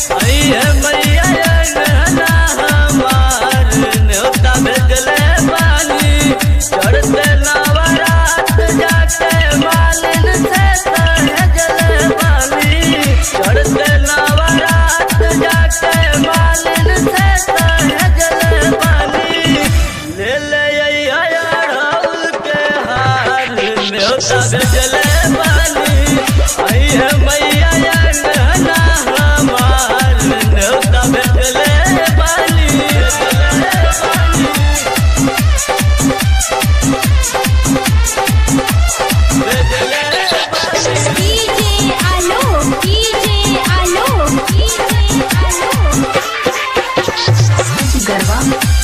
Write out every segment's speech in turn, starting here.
आई है मैया अंगना हमार न्योता भेजले बानी चढ़ते नवरात जाके मालिन से सहजले बानी चढ़ते नवरात जाके मालिन से सहजले बानी ले ले अड़हुल के हार न्योता भेजले बानी आई है मैया अंगना हमार न्योता भेजले बानी डीजे आलोक गरबा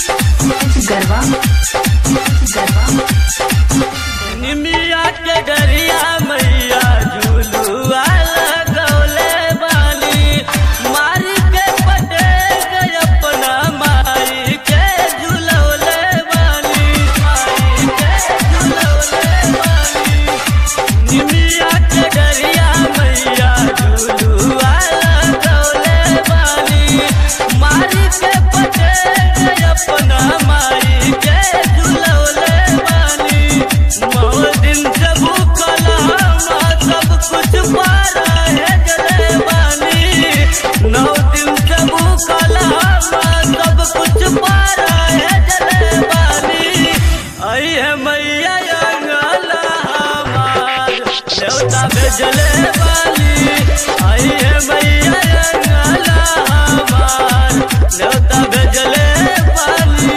निमिया के गरिया मैया झूलुआ लगौले बानी मारी के पटेक अपना माई के झूलौले बानी माई के झूलौले बानी निमिया के गरिया मैया झूलुआ लगौले बानी मारी के पटेक अपना माई के झूलौले बानी नौ दिन से भूखल सब कुछ पारा है जले बानी नौ दिन से भूखल सब कुछ पारा है जले बानी आई है मैया अंगना हमार न्योता भेजले बानी आई है मैया अंगना हमार न्योता भेजले बानी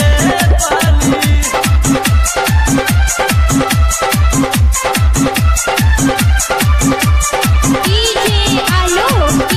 डीजे आलोक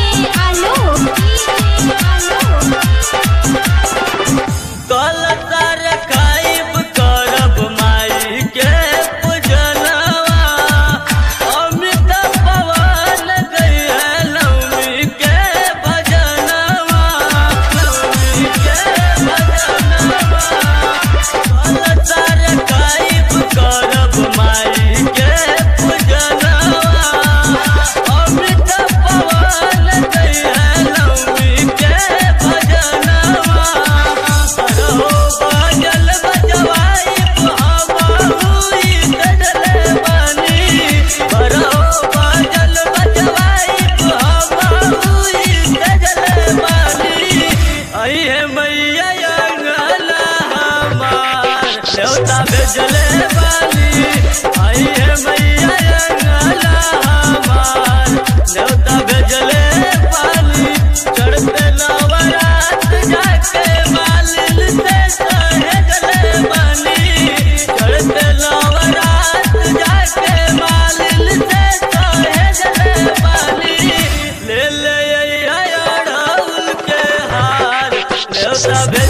कल तर खाइब करब माई के पूजनवा अमित पवन गई है नवमी के भजनवा नवमी के भजनवा कल तर खाइब करब माई के पूजनवा अमित पवन गई है नवमी के भजनवा करहो बाजल बजवाई हमहुई सजले बानी करहो बाजल बजवाई हमहुई सजले बानी आई है मैया अंगना हमार न्योता भेजले बानी आई है मैया अंगना हमार न्योता भेजले बानी चढ़ते नवरात जाके मालिन से सहजले बानी चढ़ते नवरात जाके मालिन से सहजले बानी ले ले अड़हुल के हार न्योता